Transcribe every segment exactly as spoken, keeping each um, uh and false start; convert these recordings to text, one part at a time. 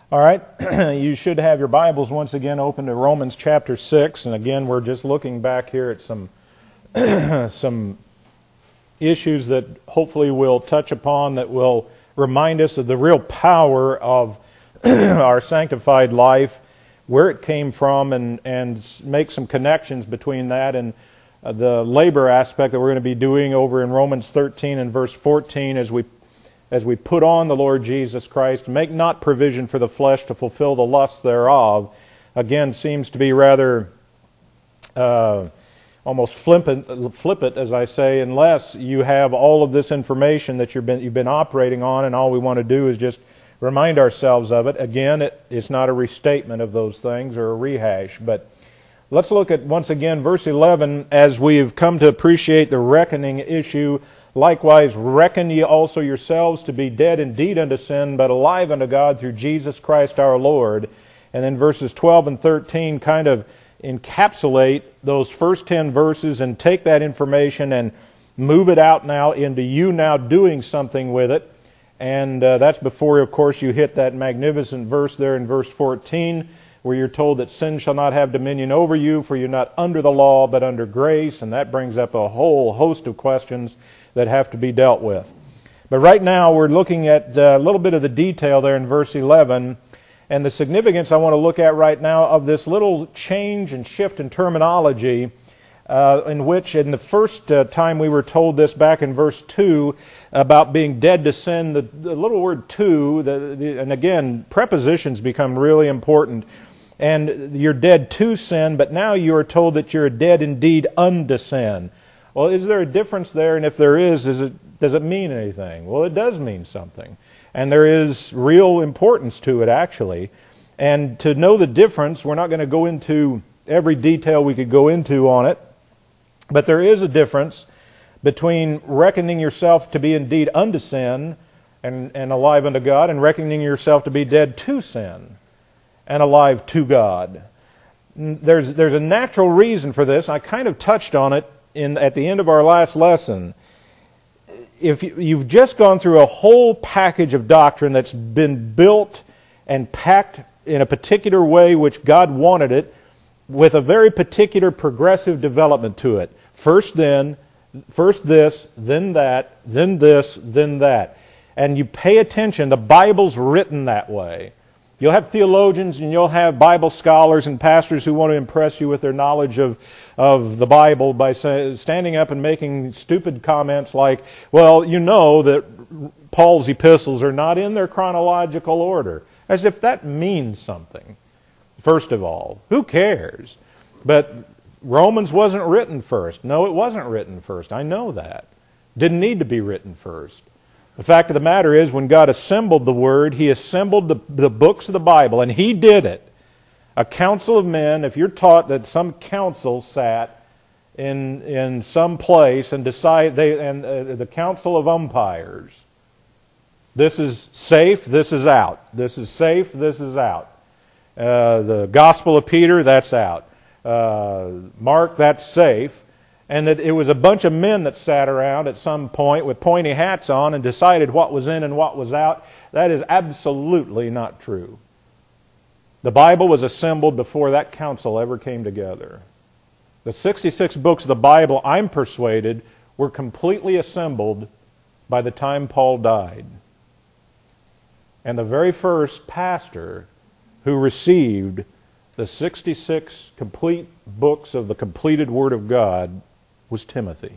All right, you should have your Bibles once again open to Romans chapter six, and again we're just looking back here at some some issues that hopefully we'll touch upon that will remind us of the real power of our sanctified life, where it came from, and, and make some connections between that and uh, the labor aspect that we're going to be doing over in Romans thirteen and verse fourteen as we as we put on the Lord Jesus Christ. Make not provision for the flesh to fulfill the lusts thereof. Again, seems to be rather uh, almost flippant, flippant, as I say, unless you have all of this information that you've been, you've been operating on, and all we want to do is just remind ourselves of it. Again, it, it's not a restatement of those things or a rehash, but let's look at, once again, verse eleven, as we've come to appreciate the reckoning issue. Likewise, reckon ye also yourselves to be dead indeed unto sin, but alive unto God through Jesus Christ our Lord. And then verses twelve and thirteen kind of encapsulate those first ten verses and take that information and move it out now into you now doing something with it. And uh, that's before, of course, you hit that magnificent verse there in verse fourteen, where you're told that sin shall not have dominion over you, for you're not under the law, but under grace. And that brings up a whole host of questions that have to be dealt with. But right now we're looking at a little bit of the detail there in verse eleven, and the significance I want to look at right now of this little change and shift in terminology, uh, in which in the first uh, time we were told this back in verse two about being dead to sin, the, the little word to, the, the, and again, prepositions become really important. And you're dead to sin, but now you are told that you're dead indeed unto sin. Well, is there a difference there? And if there is, is it, does it mean anything? Well, it does mean something. And there is real importance to it, actually. And to know the difference, we're not going to go into every detail we could go into on it, but there is a difference between reckoning yourself to be indeed unto sin and, and alive unto God, and reckoning yourself to be dead to sin and alive to God. There's, there's a natural reason for this. I kind of touched on it in, at the end of our last lesson. If you've just gone through a whole package of doctrine that's been built and packed in a particular way which God wanted it, with a very particular progressive development to it. First then, first this, then that, then this, then that. And you pay attention, the Bible's written that way. You'll have theologians and you'll have Bible scholars and pastors who want to impress you with their knowledge of, of the Bible by say, standing up and making stupid comments like, well, you know that Paul's epistles are not in their chronological order. As if that means something. First of all, who cares? But Romans wasn't written first. No, it wasn't written first. I know that. Didn't need to be written first. The fact of the matter is, when God assembled the Word, He assembled the, the books of the Bible, and He did it. A council of men, if you're taught that some council sat in, in some place and decide they, and uh, the council of umpires, this is safe, this is out. This is safe, this is out. Uh, the Gospel of Peter, that's out. Uh, Mark, that's safe. And that it was a bunch of men that sat around at some point with pointy hats on and decided what was in and what was out. That is absolutely not true. The Bible was assembled before that council ever came together. The sixty-six books of the Bible, I'm persuaded, were completely assembled by the time Paul died. And the very first pastor who received the sixty-six complete books of the completed Word of God was Timothy.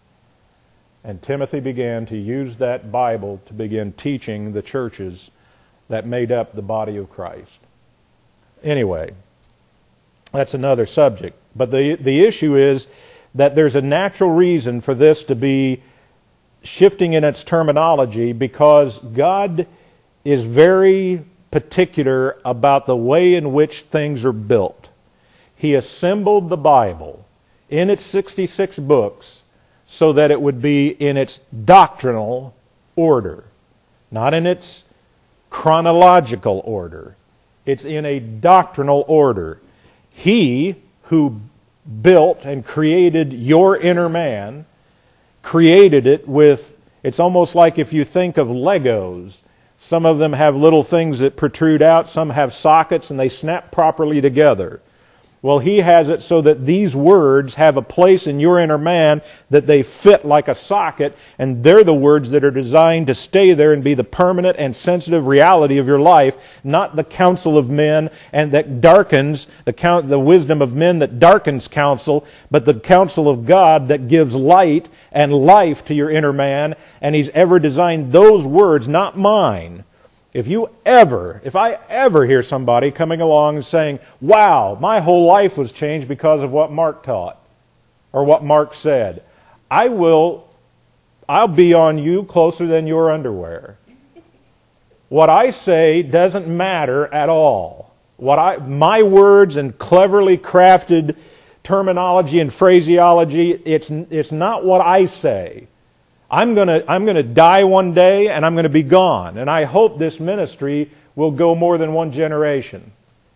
And Timothy began to use that Bible to begin teaching the churches that made up the body of Christ. Anyway, that's another subject. But the, the issue is that there's a natural reason for this to be shifting in its terminology, because God is very particular about the way in which things are built. He assembled the Bible in its sixty-six books so that it would be in its doctrinal order, not in its chronological order. It's in a doctrinal order. He who built and created your inner man created it with, it's almost like if you think of Legos. Some of them have little things that protrude out. Some have sockets and they snap properly together. Well, He has it so that these words have a place in your inner man, that they fit like a socket, and they're the words that are designed to stay there and be the permanent and sensitive reality of your life, not the counsel of men and that darkens, the, count, the wisdom of men that darkens counsel, but the counsel of God that gives light and life to your inner man, and He's ever designed those words, not mine. If you ever, if I ever hear somebody coming along and saying, wow, my whole life was changed because of what Mark taught or what Mark said, I will, I'll be on you closer than your underwear. What I say doesn't matter at all. What I, my words and cleverly crafted terminology and phraseology, it's, it's not what I say. I'm going to I'm going to die one day and I'm going to be gone. And I hope this ministry will go more than one generation.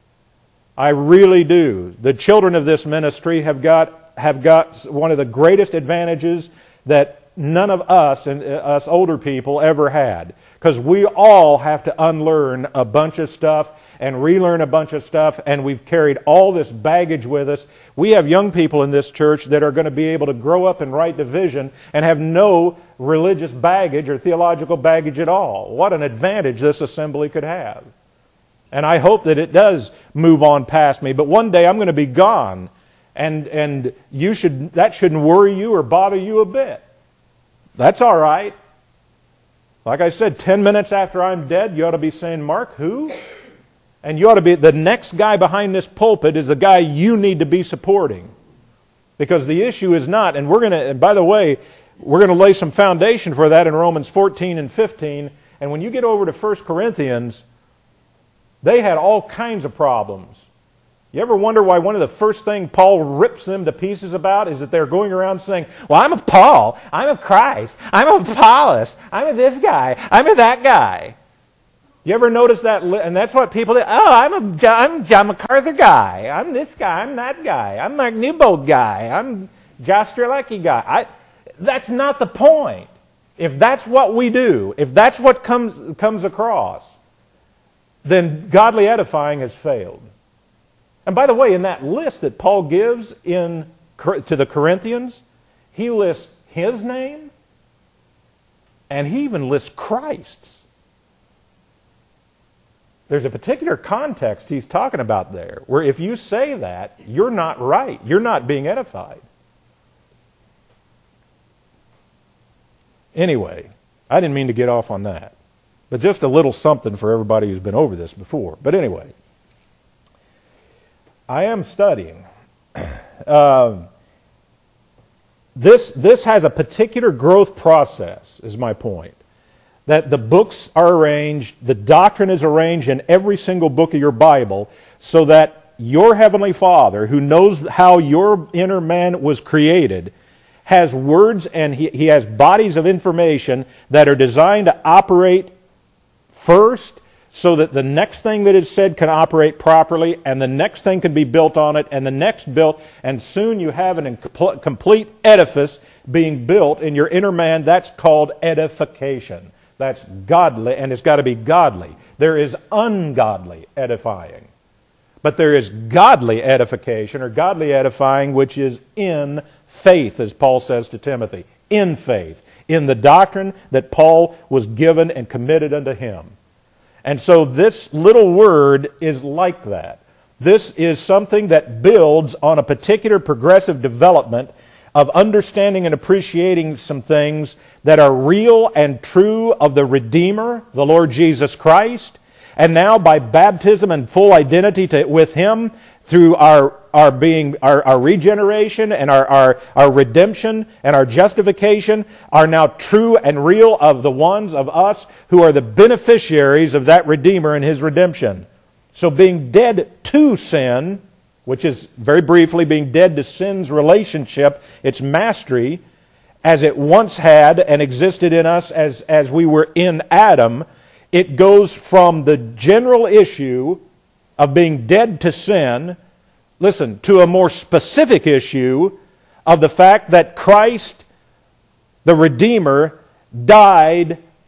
I really do. The children of this ministry have got have got one of the greatest advantages that none of us and us older people ever had. Because we all have to unlearn a bunch of stuff and relearn a bunch of stuff, and we've carried all this baggage with us. We have young people in this church that are going to be able to grow up in right division and have no religious baggage or theological baggage at all. What an advantage this assembly could have. And I hope that it does move on past me, but one day I'm going to be gone, and and you should that shouldn't worry you or bother you a bit. That's all right. Like I said, ten minutes after I'm dead, you ought to be saying, Mark, who? And you ought to be, the next guy behind this pulpit is the guy you need to be supporting. Because the issue is not, and we're going to, and by the way, we're going to lay some foundation for that in Romans fourteen and fifteen. And when you get over to First Corinthians, they had all kinds of problems. You ever wonder why one of the first things Paul rips them to pieces about is that they're going around saying, well, I'm of Paul, I'm of Christ, I'm of Apollos, I'm of this guy, I'm of that guy. You ever notice that? And that's what people do. Oh, I'm a I'm John MacArthur guy. I'm this guy. I'm that guy. I'm Mark Newbold guy. I'm Josh Strzelecki guy. I, that's not the point. If that's what we do, if that's what comes comes across, then godly edifying has failed. And by the way, in that list that Paul gives in to the Corinthians, he lists his name, and he even lists Christ's. There's a particular context he's talking about there, where if you say that, you're not right. You're not being edified. Anyway, I didn't mean to get off on that. But just a little something for everybody who's been over this before. But anyway, I am studying. Uh, this, this has a particular growth process, is my point. That the books are arranged, the doctrine is arranged in every single book of your Bible, so that your Heavenly Father, who knows how your inner man was created, has words and he, he has bodies of information that are designed to operate first, so that the next thing that is said can operate properly, and the next thing can be built on it, and the next built, and soon you have an incomplete complete edifice being built in your inner man. That's called edification. That's godly, and it's got to be godly. There is ungodly edifying. But there is godly edification, or godly edifying, which is in faith, as Paul says to Timothy. In faith. In the doctrine that Paul was given and committed unto him. And so this little word is like that. This is something that builds on a particular progressive development of understanding and appreciating some things that are real and true of the Redeemer, the Lord Jesus Christ. And now by baptism and full identity to, with Him, through our, our being our, our regeneration and our, our, our redemption and our justification, are now true and real of the ones of us who are the beneficiaries of that Redeemer and His redemption. So being dead to sin, which is, very briefly, being dead to sin's relationship, its mastery, as it once had and existed in us as, as we were in Adam, it goes from the general issue of being dead to sin, listen, to a more specific issue of the fact that Christ, the Redeemer, died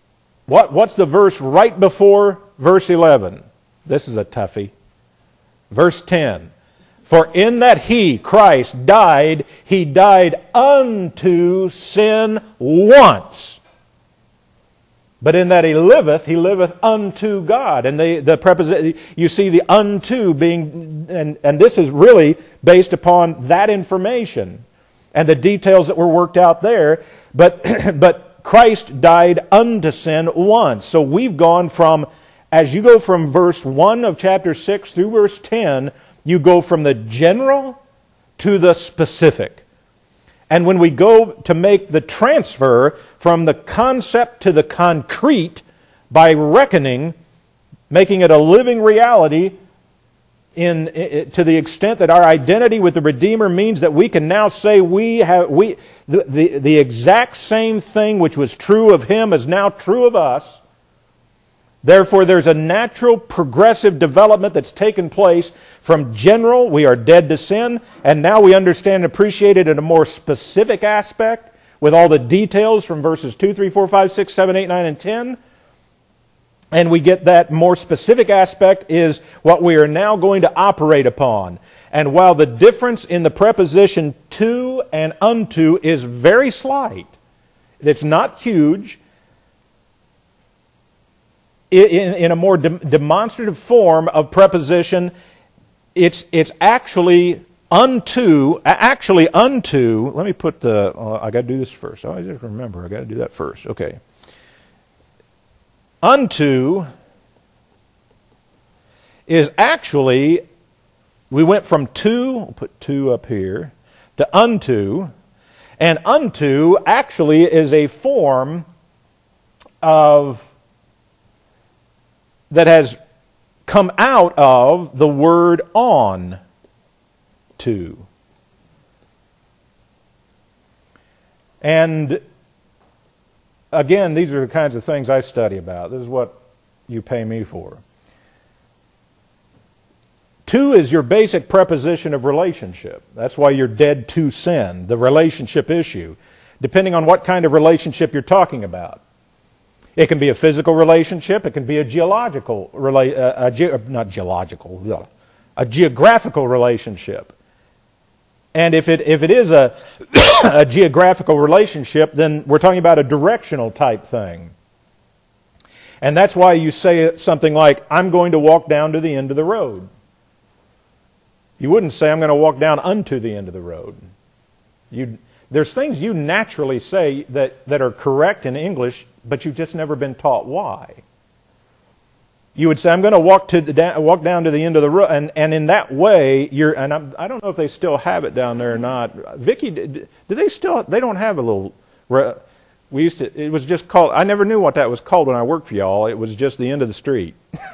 What, what's the verse right before verse eleven? This is a toughie. Verse ten. For in that He, Christ, died, He died unto sin once. But in that He liveth, He liveth unto God. And the, the preposition, you see the unto being, and, and this is really based upon that information and the details that were worked out there. But, but Christ died unto sin once. So we've gone from, as you go from verse one of chapter six through verse ten, you go from the general to the specific. And when we go to make the transfer from the concept to the concrete by reckoning, making it a living reality in, in to the extent that our identity with the Redeemer means that we can now say we have we the, the, the exact same thing which was true of Him is now true of us. Therefore, there's a natural progressive development that's taken place from general, we are dead to sin, and now we understand and appreciate it in a more specific aspect with all the details from verses two, three, four, five, six, seven, eight, nine, and ten. And we get that more specific aspect is what we are now going to operate upon. And while the difference in the preposition to and unto is very slight, it's not huge, In, in a more de- demonstrative form of preposition, it's it's actually unto, actually unto, let me put the, uh, I got to do this first. Oh, I just remember, I got to do that first. Okay. Unto is actually, we went from to, we'll put to up here, to unto, and unto actually is a form of that has come out of the word on to. And again, these are the kinds of things I study about. This is what you pay me for. To is your basic preposition of relationship. That's why you're dead to sin, the relationship issue, depending on what kind of relationship you're talking about. It can be a physical relationship. It can be a geological, rela- uh, a ge- not geological, uh, a geographical relationship. And if it if it is a, a geographical relationship, then we're talking about a directional type thing. And that's why you say something like, I'm going to walk down to the end of the road. You wouldn't say, I'm going to walk down unto the end of the road. You'd, there's things you naturally say that, that are correct in English, but you've just never been taught why. You would say, I'm going to walk to da- walk down to the end of the road, and, and in that way, you're. And I'm, I don't know if they still have it down there or not. Vicky, do they still? They don't have a little. We used to. It was just called. I never knew what that was called when I worked for y'all. It was just the end of the street.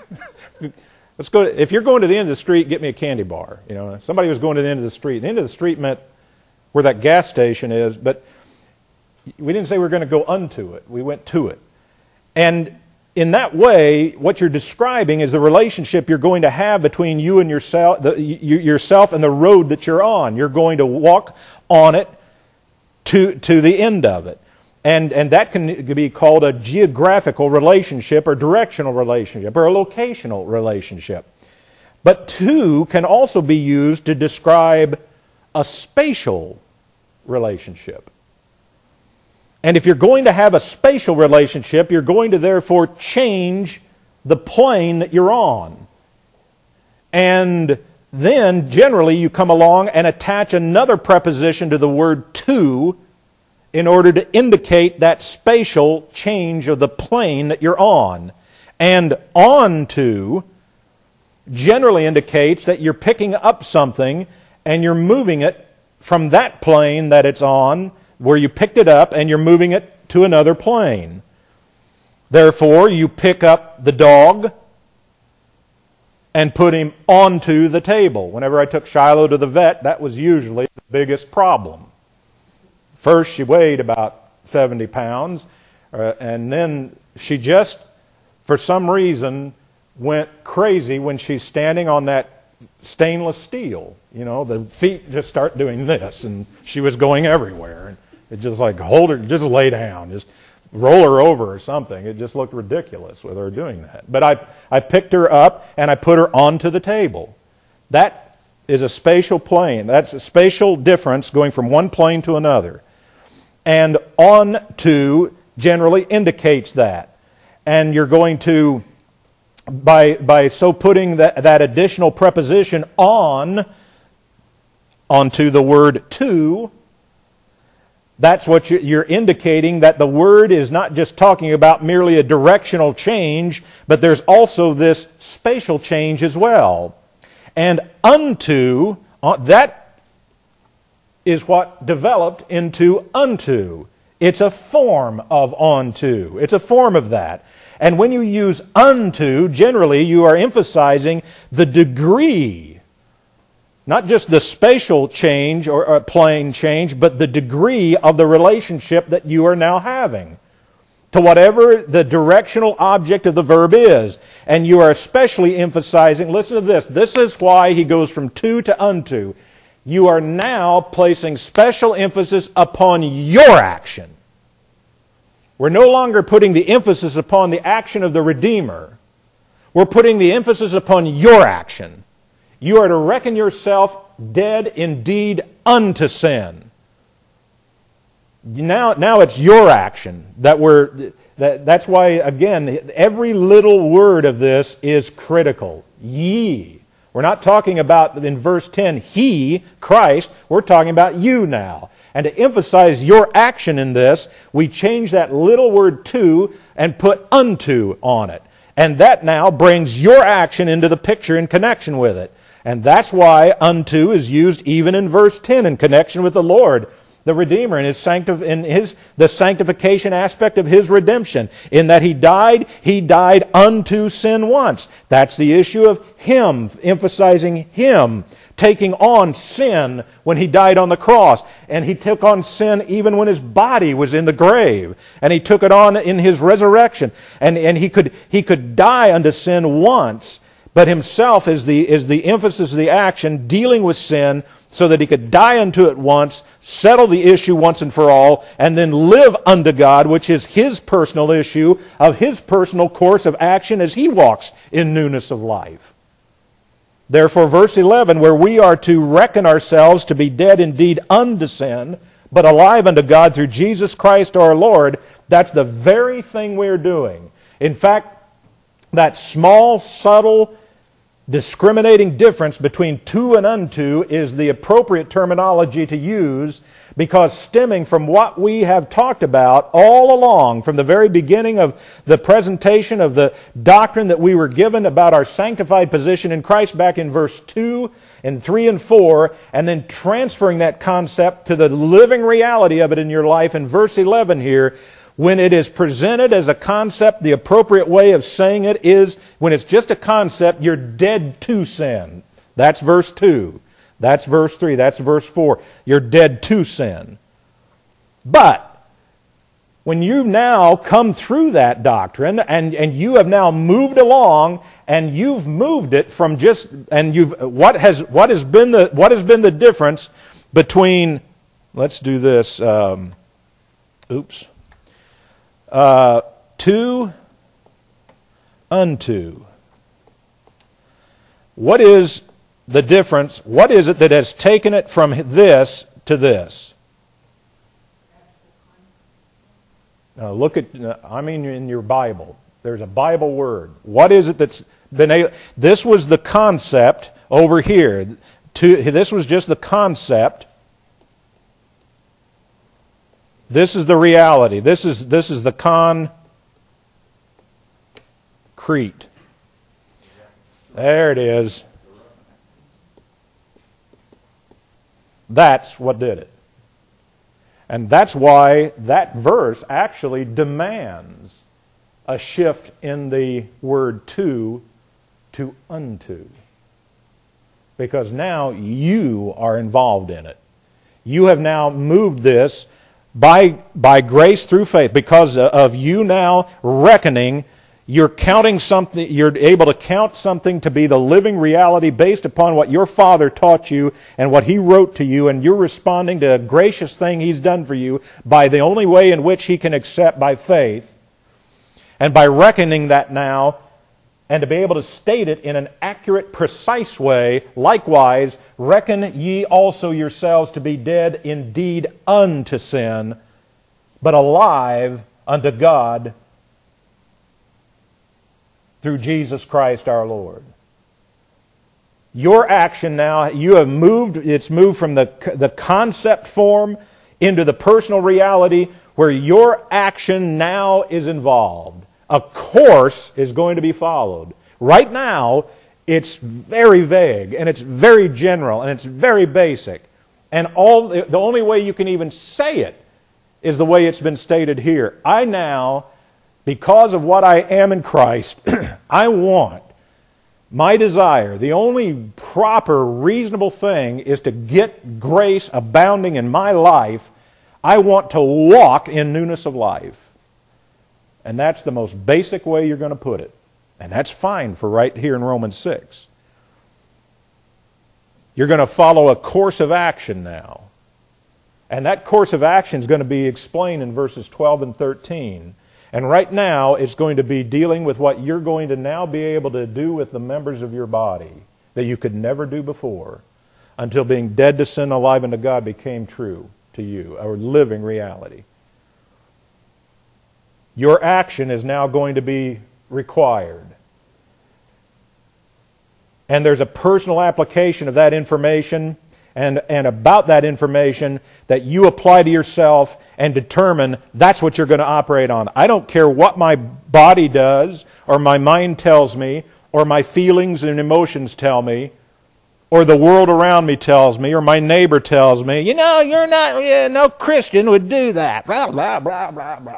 Let's go. To, if you're going to the end of the street, get me a candy bar. You know, somebody was going to the end of the street. The end of the street meant where that gas station is, but we didn't say we were going to go unto it. We went to it. And in that way, what you're describing is the relationship you're going to have between you and yourself, the, you, yourself and the road that you're on. You're going to walk on it to, to the end of it. And, and that can be called a geographical relationship or directional relationship or a locational relationship. But to can also be used to describe a spatial relationship. And if you're going to have a spatial relationship, you're going to therefore change the plane that you're on. And then generally you come along and attach another preposition to the word to in order to indicate that spatial change of the plane that you're on. And on to generally indicates that you're picking up something and you're moving it from that plane that it's on, where you picked it up, and you're moving it to another plane. Therefore, you pick up the dog and put him onto the table. Whenever I took Shiloh to the vet, that was usually the biggest problem. First, she weighed about seventy pounds, uh, and then she just, for some reason, went crazy when she's standing on that stainless steel. You know, the feet just start doing this, and she was going everywhere. It just like, hold her, just lay down. Just roll her over or something. It just looked ridiculous with her doing that. But I, I picked her up and I put her onto the table. That is a spatial plane. That's a spatial difference going from one plane to another. And on to generally indicates that. And you're going to, by, by so putting that, that additional preposition on, onto the word to, that's what you're indicating, that the word is not just talking about merely a directional change, but there's also this spatial change as well. And unto, that is what developed into unto. It's a form of onto. It's a form of that. And when you use unto, generally you are emphasizing the degree, not just the spatial change or, or plane change, but the degree of the relationship that you are now having to whatever the directional object of the verb is. And you are especially emphasizing, listen to this, this is why he goes from to to unto. You are now placing special emphasis upon your action. We're no longer putting the emphasis upon the action of the Redeemer. We're putting the emphasis upon your action. You are to reckon yourself dead indeed unto sin. Now, now it's your action that we're. That, that's why, again, every little word of this is critical. Ye. We're not talking about, in verse ten, He, Christ. We're talking about you now. And to emphasize your action in this, we change that little word to and put unto on it. And that now brings your action into the picture in connection with it. And that's why unto is used even in verse ten in connection with the Lord, the Redeemer, in his sanctif- in his the sanctification aspect of His redemption. In that He died, He died unto sin once. That's the issue of Him, emphasizing Him, taking on sin when He died on the cross. And He took on sin even when His body was in the grave. And He took it on in His resurrection. And, and he could he could die unto sin once, but Himself is the, is the emphasis of the action, dealing with sin, so that He could die unto it once, settle the issue once and for all, and then live unto God, which is His personal issue of His personal course of action as He walks in newness of life. Therefore, verse eleven, where we are to reckon ourselves to be dead indeed unto sin, but alive unto God through Jesus Christ our Lord, that's the very thing we're doing. In fact, that small, subtle, discriminating difference between to and unto is the appropriate terminology to use, because stemming from what we have talked about all along, from the very beginning of the presentation of the doctrine that we were given about our sanctified position in Christ back in verse two and three and four, and then transferring that concept to the living reality of it in your life in verse eleven here. When it is presented as a concept, the appropriate way of saying it is, when it's just a concept, you're dead to sin. That's verse two. That's verse three. That's verse four. You're dead to sin. But when you've now come through that doctrine, and, and you have now moved along, and you've moved it from just, and you've, what has, what has been the, what has been the difference between, let's do this, um, oops. Uh, to, unto. What is the difference? What is it that has taken it from this to this? Now look at, I mean in your Bible, there's a Bible word. What is it that's been able, this was the concept over here. To, this was just the concept. This is the reality. This is, this is the concrete. There it is. That's what did it. And that's why that verse actually demands a shift in the word to to unto. Because now you are involved in it. You have now moved this By, by grace through faith, because of you now reckoning You're counting something, you're able to count something to be the living reality based upon what your Father taught you and what He wrote to you, and you're responding to a gracious thing He's done for you by the only way in which He can accept, by faith, and by reckoning that now, and to be able to state it in an accurate, precise way. Likewise, reckon ye also yourselves to be dead indeed unto sin, but alive unto God through Jesus Christ our Lord. Your action now, you have moved, it's moved from the, the concept form into the personal reality where your action now is involved. A course is going to be followed. Right now, it's very vague, and it's very general, and it's very basic. And all the only way you can even say it is the way it's been stated here. I now, because of what I am in Christ, I want, my desire, the only proper, reasonable thing is to get grace abounding in my life. I want to walk in newness of life. And that's the most basic way you're going to put it. And that's fine for right here in Romans six. You're going to follow a course of action now. And that course of action is going to be explained in verses twelve and thirteen. And right now, it's going to be dealing with what you're going to now be able to do with the members of your body that you could never do before, until being dead to sin, alive unto God became true to you, a living reality. Your action is now going to be required. And there's a personal application of that information and, and about that information that you apply to yourself and determine that's what you're going to operate on. I don't care what my body does or my mind tells me or my feelings and emotions tell me or the world around me tells me or my neighbor tells me, you know, you're not, yeah, no Christian would do that. Blah, blah, blah, blah, blah.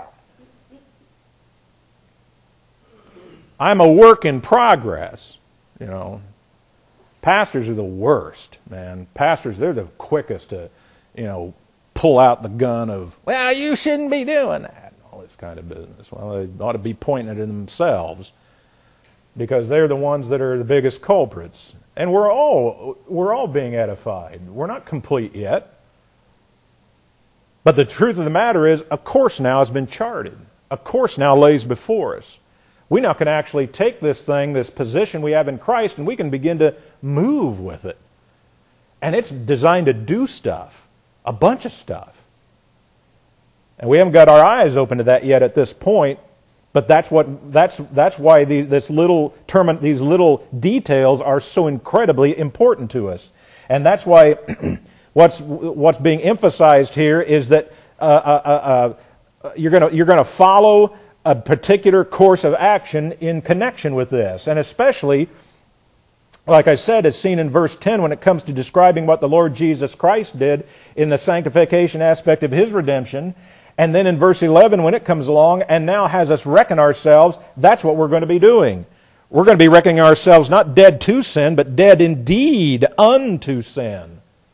I'm a work in progress, you know. Pastors are the worst, man. Pastors, they're the quickest to, you know, pull out the gun of, well, you shouldn't be doing that. All this kind of business. Well, they ought to be pointing it at themselves because they're the ones that are the biggest culprits. And we're all, we're all being edified. We're not complete yet. But the truth of the matter is, a course now has been charted. A course now lays before us. We now can actually take this thing, this position we have in Christ, and we can begin to move with it. And it's designed to do stuff, a bunch of stuff. And we haven't got our eyes open to that yet at this point, but that's what that's that's why these this little term, these little details are so incredibly important to us. And that's why what's what's being emphasized here is that uh, uh, uh, you're going to you're going to follow a particular course of action in connection with this. And especially, like I said, as seen in verse ten when it comes to describing what the Lord Jesus Christ did in the sanctification aspect of His redemption. And then in verse eleven when it comes along and now has us reckon ourselves, that's what we're going to be doing. We're going to be reckoning ourselves not dead to sin, but dead indeed unto sin.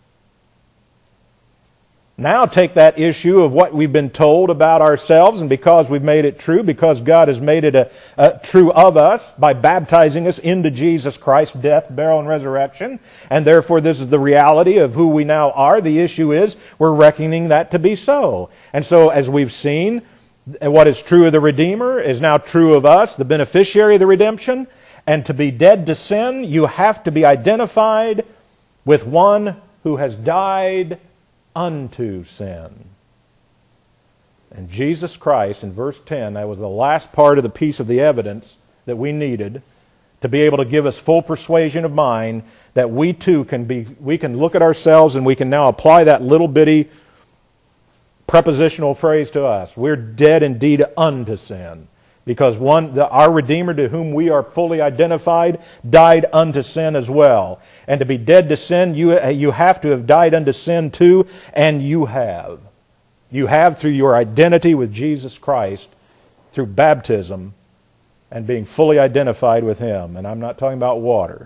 Now take that issue of what we've been told about ourselves, and because we've made it true, because God has made it a, a true of us by baptizing us into Jesus Christ's death, burial, and resurrection, and therefore this is the reality of who we now are. The issue is we're reckoning that to be so. And so as we've seen, what is true of the Redeemer is now true of us, the beneficiary of the redemption. And to be dead to sin, you have to be identified with one who has died unto sin. And Jesus Christ, in verse ten, that was the last part of the piece of the evidence that we needed to be able to give us full persuasion of mind that we too can be, we can look at ourselves and we can now apply that little bitty prepositional phrase to us. We're dead indeed unto sin. Because one, the, our Redeemer to whom we are fully identified died unto sin as well. And to be dead to sin, you, you have to have died unto sin too, and you have. You have through your identity with Jesus Christ, through baptism, and being fully identified with Him. And I'm not talking about water.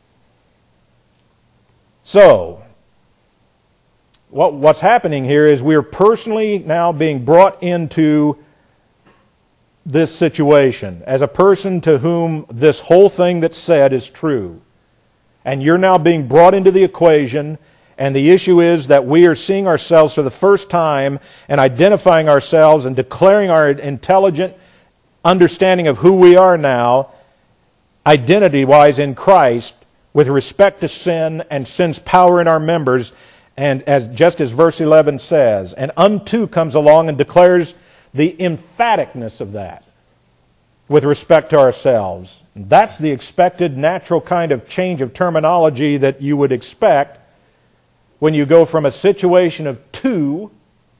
So, what, what's happening here is we're personally now being brought into this situation as a person to whom this whole thing that's said is true, and you're now being brought into the equation, and the issue is that we are seeing ourselves for the first time and identifying ourselves and declaring our intelligent understanding of who we are now, identity-wise in Christ, with respect to sin and sin's power in our members, and as just as verse eleven says, and unto comes along and declares the emphaticness of that with respect to ourselves. That's the expected natural kind of change of terminology that you would expect when you go from a situation of to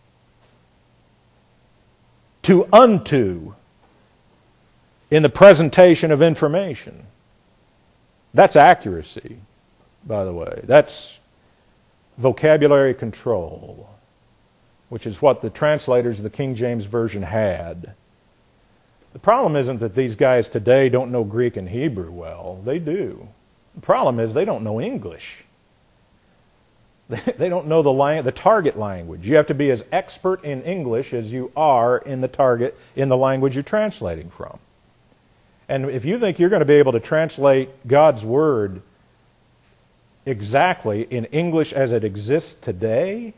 to unto in the presentation of information. That's accuracy, by the way. That's vocabulary control, which is what the translators of the King James Version had. The problem isn't that these guys today don't know Greek and Hebrew well. They do. The problem is they don't know English. They don't know the lang- the target language. You have to be as expert in English as you are in the target in the language you're translating from. And if you think you're going to be able to translate God's Word exactly in English as it exists today,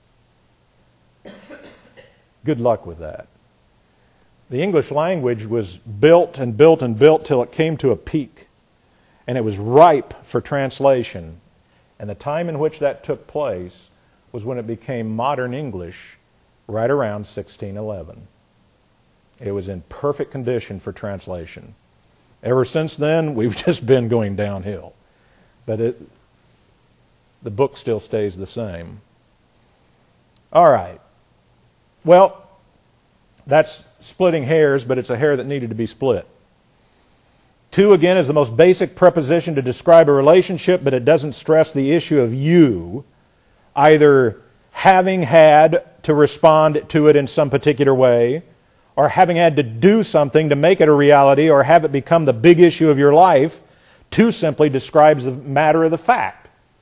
good luck with that. The English language was built and built and built till it came to a peak, and it was ripe for translation. And the time in which that took place was when it became modern English, right around sixteen eleven. It was in perfect condition for translation. Ever since then, we've just been going downhill. But it, the book still stays the same. All right. Well, that's splitting hairs, but it's a hair that needed to be split. To, again, is the most basic preposition to describe a relationship, but it doesn't stress the issue of you either having had to respond to it in some particular way, or having had to do something to make it a reality, or have it become the big issue of your life. To simply describes the matter of the fact.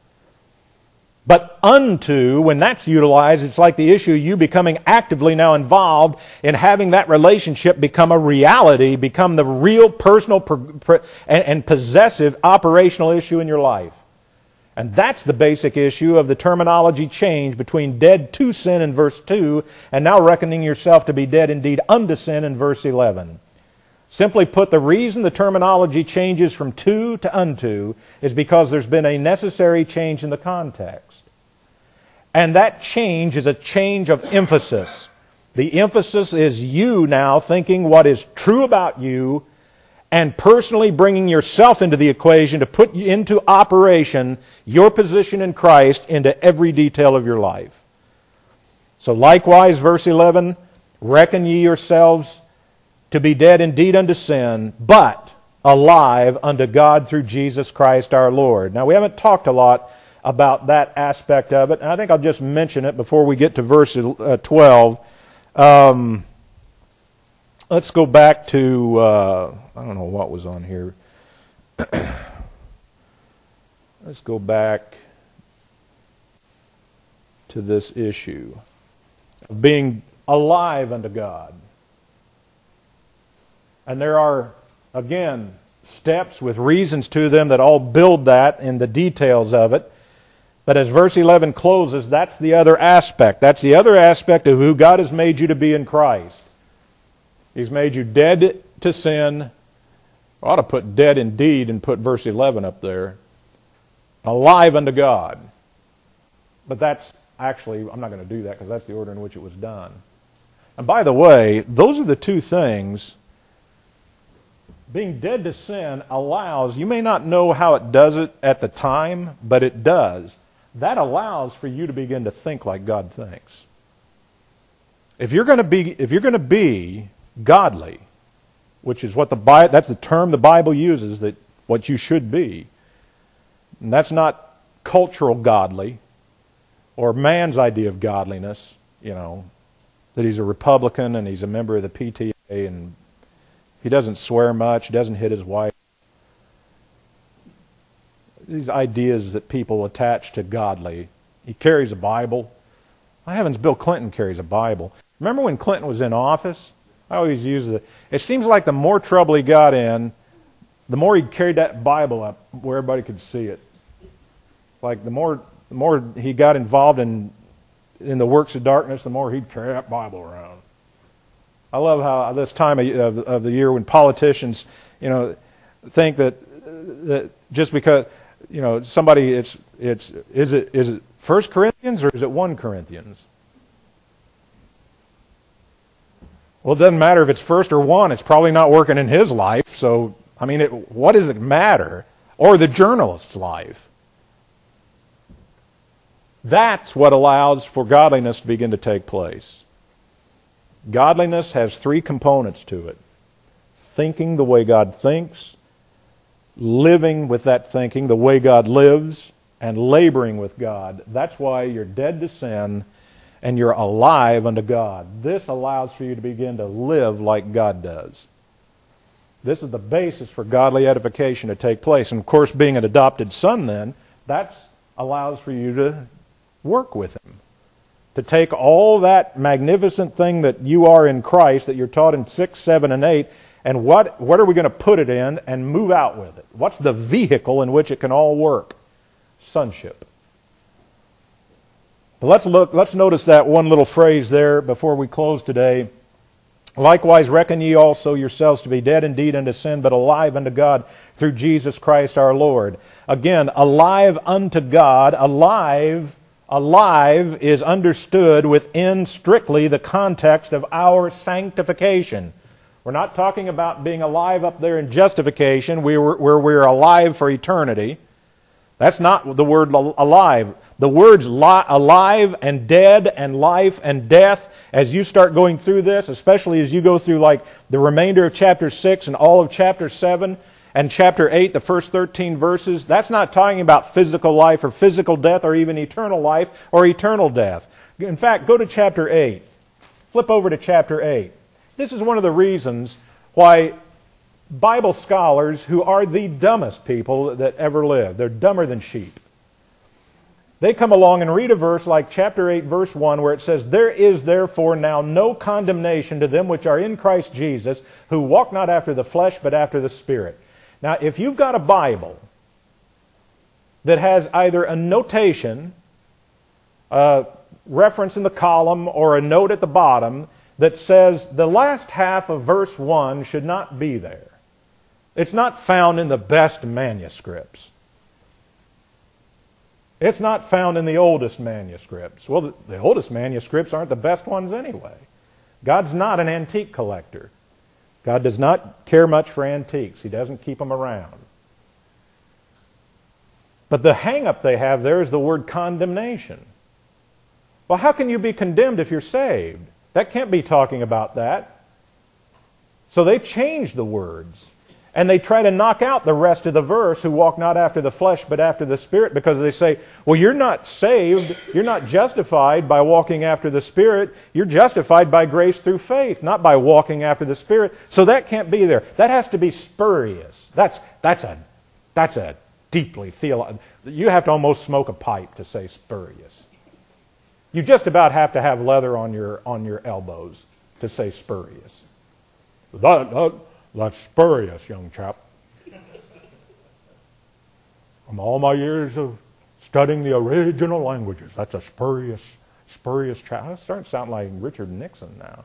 But unto, when that's utilized, it's like the issue of you becoming actively now involved in having that relationship become a reality, become the real personal and, and possessive operational issue in your life. And that's the basic issue of the terminology change between dead to sin in verse two and now reckoning yourself to be dead indeed unto sin in verse eleven. Simply put, the reason the terminology changes from to to unto is because there's been a necessary change in the context. And that change is a change of emphasis. The emphasis is you now thinking what is true about you and personally bringing yourself into the equation to put into operation your position in Christ into every detail of your life. So likewise, verse eleven, reckon ye yourselves to be dead indeed unto sin, but alive unto God through Jesus Christ our Lord. Now, we haven't talked a lot about that aspect of it, and I think I'll just mention it before we get to verse twelve. Um, let's go back to, uh, I don't know what was on here. Let's go back to this issue of being alive unto God. And there are, again, steps with reasons to them that all build that in the details of it. But as verse eleven closes, that's the other aspect. That's the other aspect of who God has made you to be in Christ. He's made you dead to sin. I ought to put dead indeed and put verse eleven up there. Alive unto God. But that's actually, I'm not going to do that because that's the order in which it was done. And by the way, those are the two things. Being dead to sin allows, you may not know how it does it at the time, but it does. That allows for you to begin to think like God thinks. If you're going to be, if you're going to be godly, which is what the Bible, that's the term the Bible uses, that what you should be. And that's not cultural godly or man's idea of godliness, you know, that he's a Republican and he's a member of the P T A and he doesn't swear much, he doesn't hit his wife. These ideas that people attach to godly. He carries a Bible. My heavens, Bill Clinton carries a Bible. Remember when Clinton was in office? I always use the, it seems like the more trouble he got in, the more he carried that Bible up where everybody could see it. Like the more the more he got involved in in the works of darkness, the more he'd carry that Bible around. I love how this time of, of the year when politicians, you know, think that that just because, you know, somebody it's it's is it is it First Corinthians or is it First Corinthians? Well, it doesn't matter if it's first or one. It's probably not working in his life. So, I mean, it, what does it matter? Or the journalist's life. That's what allows for godliness to begin to take place. Godliness has three components to it. Thinking the way God thinks, living with that thinking the way God lives, and laboring with God. That's why you're dead to sin and you're alive unto God. This allows for you to begin to live like God does. This is the basis for godly edification to take place. And of course, being an adopted son then, that allows for you to work with Him. To take all that magnificent thing that you are in Christ, that you're taught in six, seven, and eight, and what, what are we going to put it in and move out with it? What's the vehicle in which it can all work? Sonship. But let's look, let's notice that one little phrase there before we close today. Likewise reckon ye also yourselves to be dead indeed unto sin, but alive unto God through Jesus Christ our Lord. Again, alive unto God, alive, alive is understood within strictly the context of our sanctification. We're not talking about being alive up there in justification, where we're alive for eternity. That's not the word alive. The words li- alive and dead and life and death, as you start going through this, especially as you go through like the remainder of chapter six and all of chapter seven and chapter eight, the first thirteen verses, that's not talking about physical life or physical death or even eternal life or eternal death. In fact, go to chapter eight. Flip over to chapter eight. This is one of the reasons why Bible scholars, who are the dumbest people that ever lived, they're dumber than sheep. They come along and read a verse like chapter eight, verse one, where it says, "There is therefore now no condemnation to them which are in Christ Jesus, who walk not after the flesh, but after the Spirit." Now, if you've got a Bible that has either a notation, a reference in the column, or a note at the bottom that says the last half of verse one should not be there, it's not found in the best manuscripts. It's not found in the oldest manuscripts. Well, the, the oldest manuscripts aren't the best ones anyway. God's not an antique collector. God does not care much for antiques. He doesn't keep them around. But the hang-up they have there is the word condemnation. Well, how can you be condemned if you're saved? That can't be talking about that. So they change the words. And they try to knock out the rest of the verse, who walk not after the flesh, but after the Spirit, because they say, well, you're not saved, you're not justified by walking after the Spirit, you're justified by grace through faith, not by walking after the Spirit. So that can't be there. That has to be spurious. That's, that's, a, that's a deeply theological... You have to almost smoke a pipe to say spurious. You just about have to have leather on your, on your elbows to say spurious. That... that That's spurious, young chap. From all my years of studying the original languages, that's a spurious, spurious chap. I'm starting to sound like Richard Nixon now.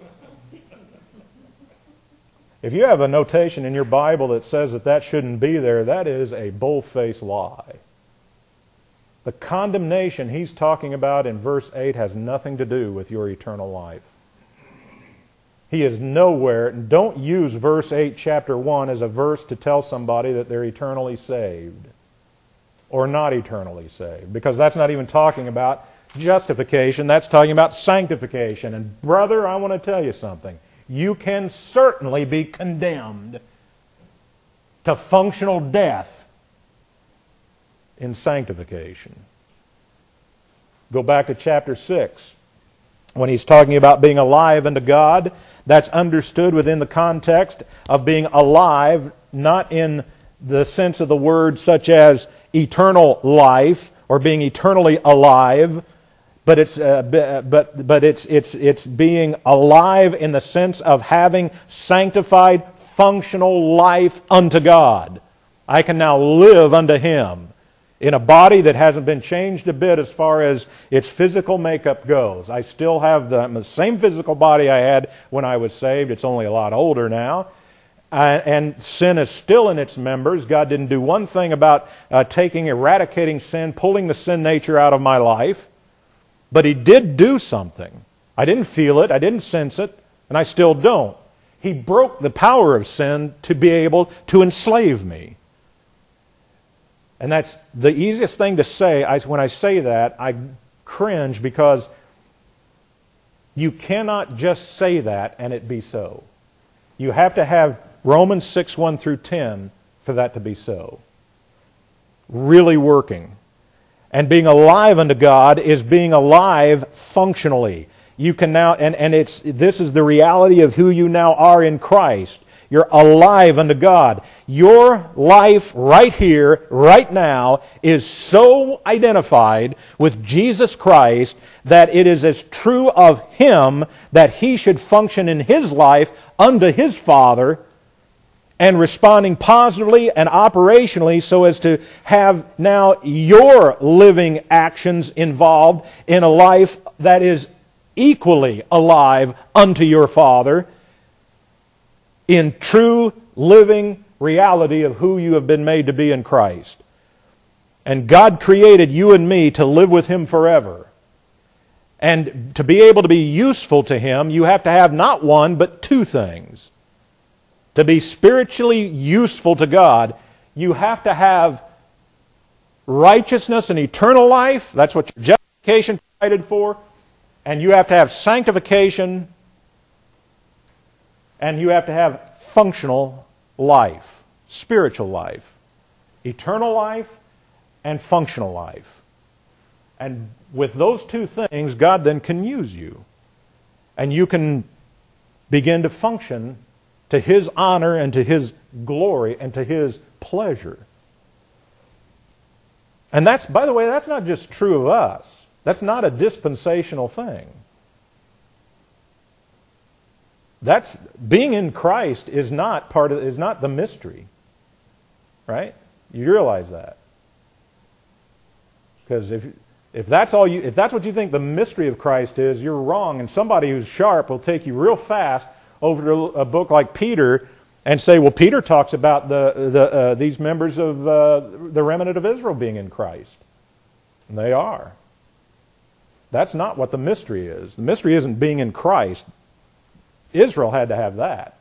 If you have a notation in your Bible that says that that shouldn't be there, that is a bull-faced lie. The condemnation he's talking about in verse eight has nothing to do with your eternal life. He is nowhere. Don't use verse eight, chapter one, as a verse to tell somebody that they're eternally saved or not eternally saved, because that's not even talking about justification. That's talking about sanctification. And brother, I want to tell you something. You can certainly be condemned to functional death in sanctification. Go back to chapter six. When he's talking about being alive unto God, that's understood within the context of being alive, not in the sense of the word such as eternal life or being eternally alive, but it's uh, but but it's it's it's being alive in the sense of having sanctified, functional life unto God. I can now live unto Him in a body that hasn't been changed a bit as far as its physical makeup goes. I still have the, the same physical body I had when I was saved. It's only a lot older now. Uh, and sin is still in its members. God didn't do one thing about uh, taking, eradicating sin, pulling the sin nature out of my life. But He did do something. I didn't feel it, I didn't sense it, and I still don't. He broke the power of sin to be able to enslave me. And that's the easiest thing to say. I, when I say that, I cringe because you cannot just say that and it be so. You have to have Romans six, one through ten for that to be so. Really working. And being alive unto God is being alive functionally. You can now, and, and it's this is the reality of who you now are in Christ. You're alive unto God. Your life right here, right now, is so identified with Jesus Christ that it is as true of Him that He should function in His life unto His Father and responding positively and operationally so as to have now your living actions involved in a life that is equally alive unto your Father in true living reality of who you have been made to be in Christ. And God created you and me to live with Him forever. And to be able to be useful to Him, you have to have not one, but two things. To be spiritually useful to God, you have to have righteousness and eternal life. That's what your justification provided for. And you have to have sanctification. And you have to have functional life, spiritual life, eternal life, and functional life. And with those two things, God then can use you. And you can begin to function to His honor and to His glory and to His pleasure. And that's, by the way, that's not just true of us. That's not a dispensational thing. That's being in Christ is not part of is not the mystery. Right? You realize that. Because if if that's all you if that's what you think the mystery of Christ is, you're wrong, and somebody who's sharp will take you real fast over to a book like Peter and say, well, Peter talks about the the uh, these members of uh, the remnant of Israel being in Christ. And they are. That's not what the mystery is. The mystery isn't being in Christ. Israel had to have that.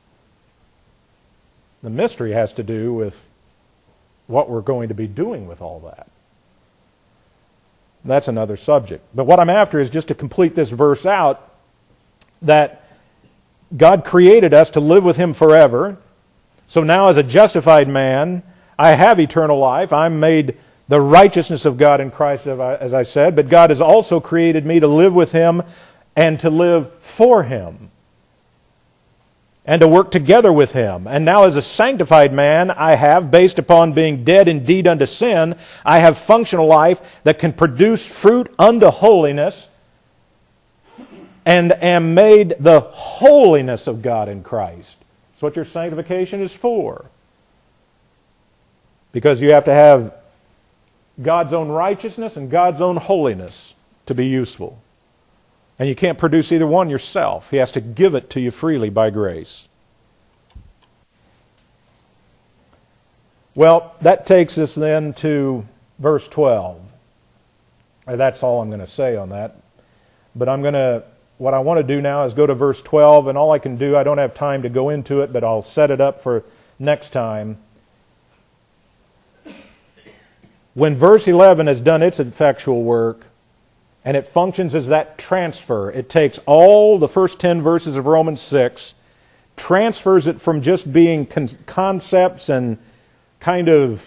The mystery has to do with what we're going to be doing with all that. That's another subject. But what I'm after is just to complete this verse out, that God created us to live with Him forever. So now as a justified man, I have eternal life. I'm made the righteousness of God in Christ, as I said. But God has also created me to live with Him and to live for Him. And to work together with Him. And now as a sanctified man, I have, based upon being dead indeed unto sin, I have functional life that can produce fruit unto holiness, and am made the holiness of God in Christ. That's what your sanctification is for. Because you have to have God's own righteousness and God's own holiness to be useful. And you can't produce either one yourself. He has to give it to you freely by grace. Well, that takes us then to verse twelve. That's all I'm going to say on that. But I'm going to, what I want to do now is go to verse twelve, and all I can do, I don't have time to go into it, but I'll set it up for next time. When verse eleven has done its effectual work, and it functions as that transfer. It takes all the first ten verses of Romans six, transfers it from just being con- concepts and kind of,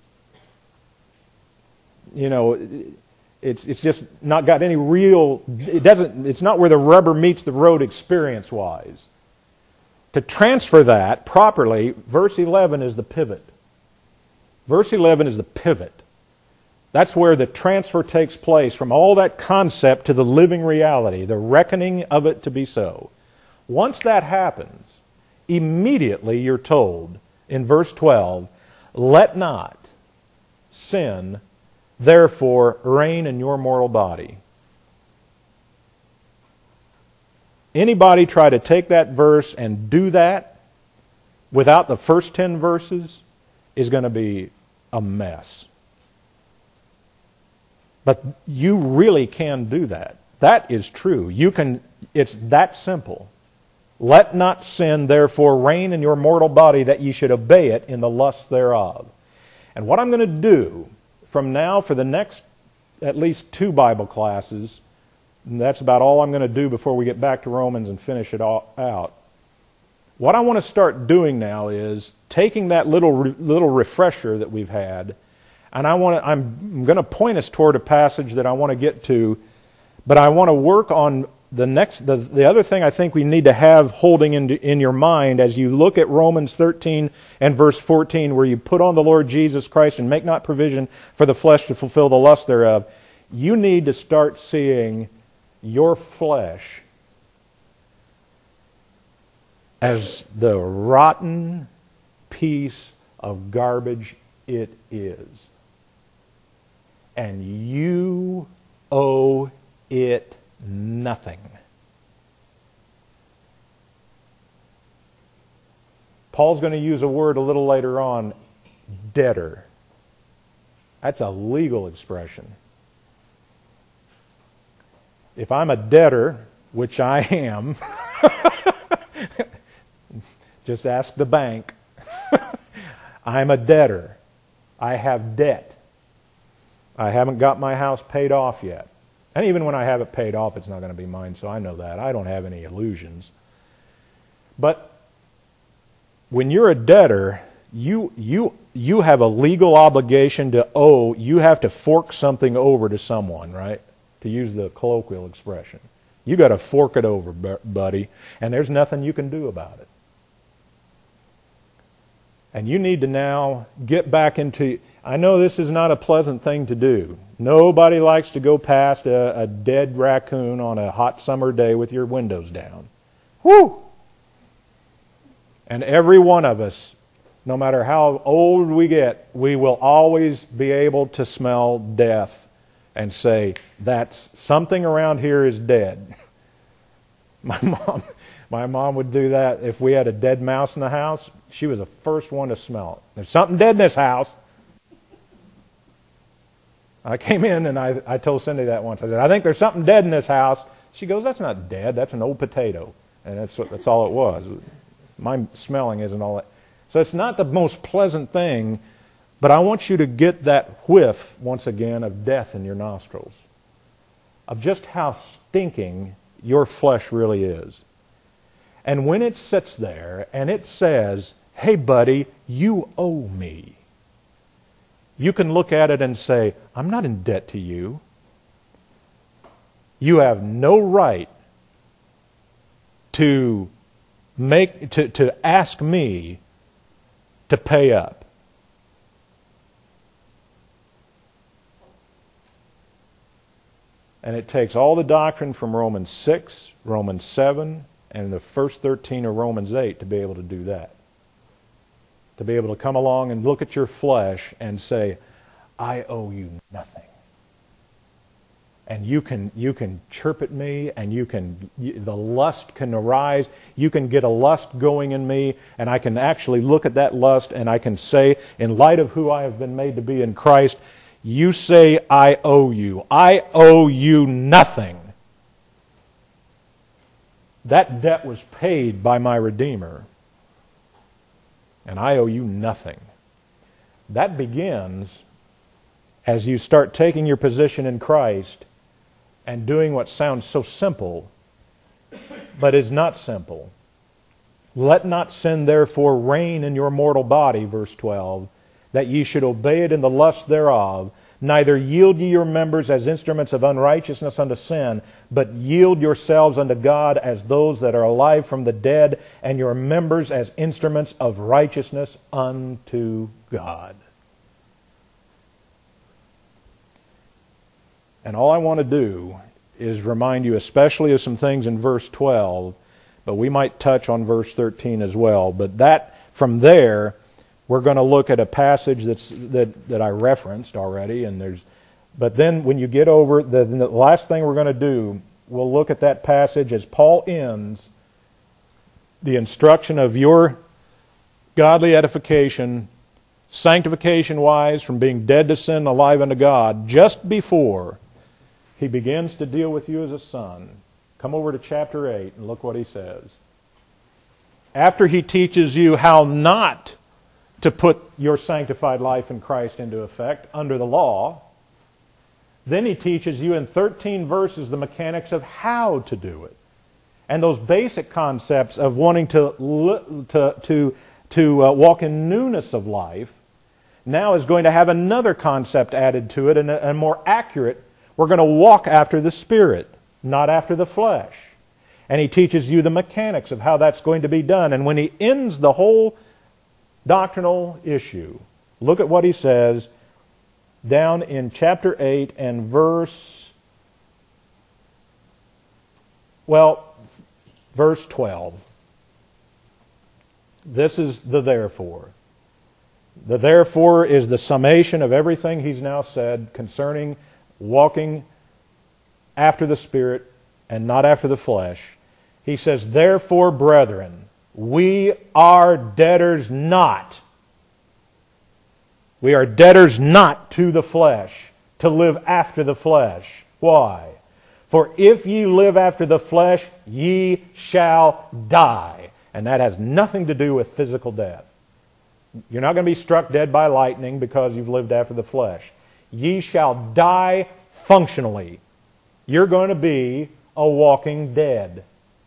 you know, it's it's just not got any real, it doesn't, it's not where the rubber meets the road experience-wise. To transfer that properly, verse eleven is the pivot. Verse eleven is the pivot. That's where the transfer takes place from all that concept to the living reality, the reckoning of it to be so. Once that happens, immediately you're told in verse twelve, let not sin therefore reign in your mortal body. Anybody try to take that verse and do that without the first ten verses is going to be a mess. But you really can do that. That is true. You can, it's that simple. Let not sin therefore reign in your mortal body, that ye should obey it in the lusts thereof. And what I'm going to do from now for the next at least two Bible classes, and that's about all I'm going to do before we get back to Romans and finish it all out. What I want to start doing now is taking that little little refresher that we've had, and I want to, I'm going to point us toward a passage that I want to get to, but I want to work on the next, the, the other thing I think we need to have holding in, in your mind as you look at Romans thirteen and verse fourteen, where you put on the Lord Jesus Christ and make not provision for the flesh to fulfill the lust thereof. You need to start seeing your flesh as the rotten piece of garbage it is. And you owe it nothing. Paul's going to use a word a little later on, debtor. That's a legal expression. If I'm a debtor, which I am, just ask the bank. I'm a debtor. I have debt. I haven't got my house paid off yet. And even when I have it paid off, it's not going to be mine, so I know that. I don't have any illusions. But when you're a debtor, you you you have a legal obligation to owe. You have to fork something over to someone, right? To use the colloquial expression. You got to fork it over, buddy, and there's nothing you can do about it. And you need to now get back into... I know this is not a pleasant thing to do. Nobody likes to go past a, a dead raccoon on a hot summer day with your windows down. Whew! And every one of us, no matter how old we get, we will always be able to smell death and say, that's something around here is dead. My mom, my mom would do that if we had a dead mouse in the house. She was the first one to smell it. There's something dead in this house. I came in and I, I told Cindy that once. I said, I think there's something dead in this house. She goes, that's not dead. That's an old potato. And that's, that's all it was. My smelling isn't all that. So it's not the most pleasant thing, but I want you to get that whiff, once again, of death in your nostrils. Of just how stinking your flesh really is. And when it sits there and it says, hey buddy, you owe me. You can look at it and say, I'm not in debt to you. You have no right to make to, to ask me to pay up. And it takes all the doctrine from Romans six, Romans seven, and the first thirteen of Romans eight to be able to do that. To be able to come along and look at your flesh and say, I owe you nothing. And you can you can chirp at me, and you can the lust can arise. You can get a lust going in me, and I can actually look at that lust and I can say, in light of who I have been made to be in Christ, you say I owe you. I owe you nothing. That debt was paid by my Redeemer, and I owe you nothing. That begins as you start taking your position in Christ and doing what sounds so simple, but is not simple. Let not sin therefore reign in your mortal body, verse twelve, that ye should obey it in the lust thereof. Neither yield ye your members as instruments of unrighteousness unto sin, but yield yourselves unto God as those that are alive from the dead, and your members as instruments of righteousness unto God. And all I want to do is remind you especially of some things in verse twelve, but we might touch on verse thirteen as well. But that, from there, we're going to look at a passage that's that, that I referenced already, and there's but then when you get over, the, the last thing we're going to do, we'll look at that passage as Paul ends the instruction of your godly edification, sanctification-wise, from being dead to sin, alive unto God, just before he begins to deal with you as a son. Come over to chapter eight and look what he says. After he teaches you how not to put your sanctified life in Christ into effect under the law, then he teaches you in thirteen verses the mechanics of how to do it. And those basic concepts of wanting to, to, to, to uh, walk in newness of life now is going to have another concept added to it, and a, a more accurate. We're going to walk after the Spirit, not after the flesh. And he teaches you the mechanics of how that's going to be done. And when he ends the whole doctrinal issue, look at what he says down in chapter eight and verse, well, verse twelve. This is the therefore. The therefore is the summation of everything he's now said concerning walking after the Spirit and not after the flesh. He says, therefore, brethren, we are debtors not. We are debtors not to the flesh, to live after the flesh. Why? For if ye live after the flesh, ye shall die. And that has nothing to do with physical death. You're not going to be struck dead by lightning because you've lived after the flesh. Ye shall die functionally. You're going to be a walking dead.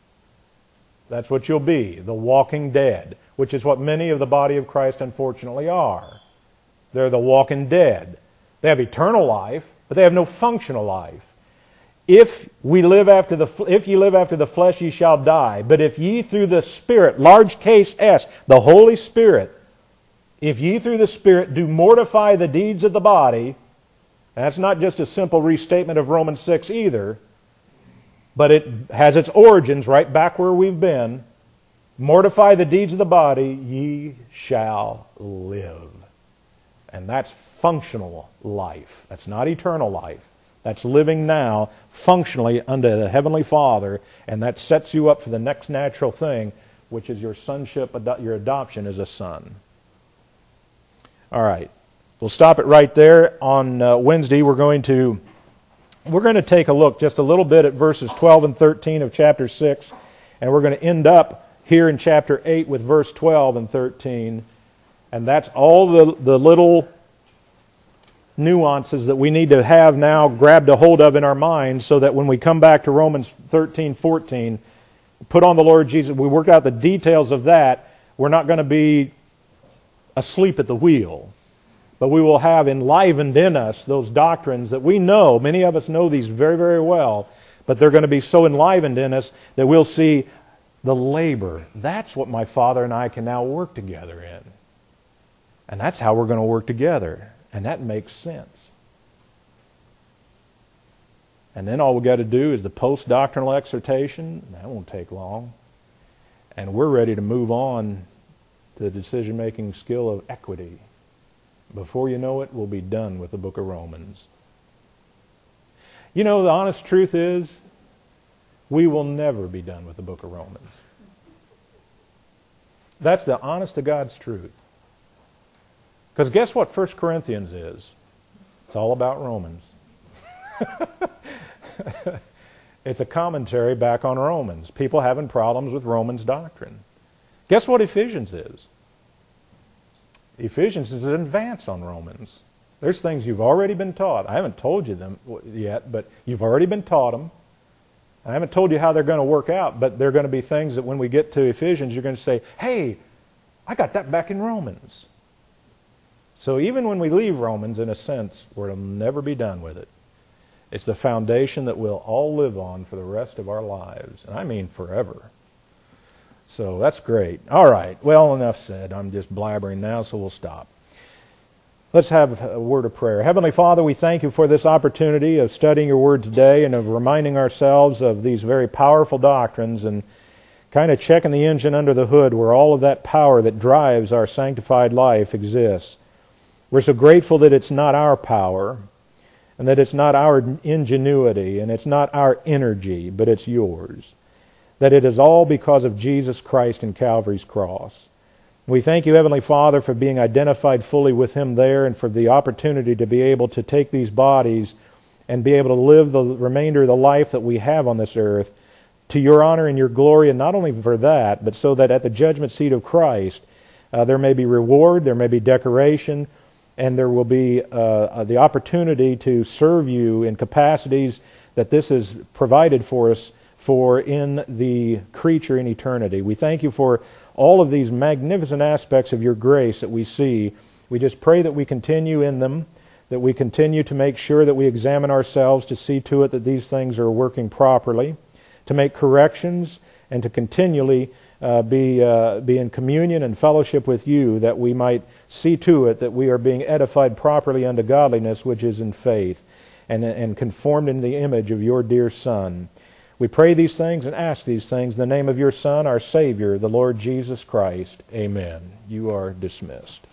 That's what you'll be, the walking dead, which is what many of the body of Christ unfortunately are. They're the walking dead. They have eternal life, but they have no functional life. If we live after the if ye live after the flesh, ye shall die. But if ye through the Spirit, large case S, the Holy Spirit, if ye through the Spirit do mortify the deeds of the body, and that's not just a simple restatement of Romans six either, but it has its origins right back where we've been. Mortify the deeds of the body, ye shall live. And that's functional life. That's not eternal life. That's living now functionally under the Heavenly Father, and that sets you up for the next natural thing, which is your sonship, your adoption as a son. All right. We'll stop it right there. On uh, Wednesday, we're going to we're going to take a look just a little bit at verses twelve and thirteen of chapter six, and we're going to end up here in chapter eight with verse twelve and thirteen, and that's all the, the little nuances that we need to have now grabbed a hold of in our minds so that when we come back to Romans thirteen, fourteen, put on the Lord Jesus, we work out the details of that, we're not going to be asleep at the wheel. But we will have enlivened in us those doctrines that we know, many of us know these very, very well, but they're going to be so enlivened in us that we'll see the labor. That's what my Father and I can now work together in. And that's how we're going to work together. And that makes sense. And then all we've got to do is the post-doctrinal exhortation. That won't take long. And we're ready to move on to the decision-making skill of equity. Before you know it, we'll be done with the book of Romans. You know, the honest truth is, we will never be done with the book of Romans. That's the honest to God's truth. Because guess what First Corinthians is? It's all about Romans. It's a commentary back on Romans. People having problems with Romans doctrine. Guess what Ephesians is? Ephesians is an advance on Romans. There's things you've already been taught. I haven't told you them yet, but you've already been taught them. I haven't told you how they're going to work out, but they're going to be things that when we get to Ephesians, you're going to say, hey, I got that back in Romans. So even when we leave Romans, in a sense, we'll never be done with it. It's the foundation that we'll all live on for the rest of our lives. And I mean forever. So that's great. All right. Well, enough said. I'm just blabbering now, so we'll stop. Let's have a word of prayer. Heavenly Father, we thank you for this opportunity of studying your word today and of reminding ourselves of these very powerful doctrines and kind of checking the engine under the hood where all of that power that drives our sanctified life exists. We're so grateful that it's not our power and that it's not our ingenuity and it's not our energy, but it's yours. That it is all because of Jesus Christ and Calvary's cross. We thank you, Heavenly Father, for being identified fully with Him there and for the opportunity to be able to take these bodies and be able to live the remainder of the life that we have on this earth to your honor and your glory, and not only for that, but so that at the judgment seat of Christ uh, there may be reward, there may be decoration, and there will be uh, the opportunity to serve you in capacities that this is provided for us for in the creature in eternity. We thank you for all of these magnificent aspects of your grace that we see. We just pray that we continue in them, that we continue to make sure that we examine ourselves to see to it that these things are working properly, to make corrections, and to continually uh, be, uh, be in communion and fellowship with you, that we might see to it that we are being edified properly unto godliness, which is in faith, and, and conformed in the image of your dear Son. We pray these things and ask these things in the name of your Son, our Savior, the Lord Jesus Christ. Amen. You are dismissed.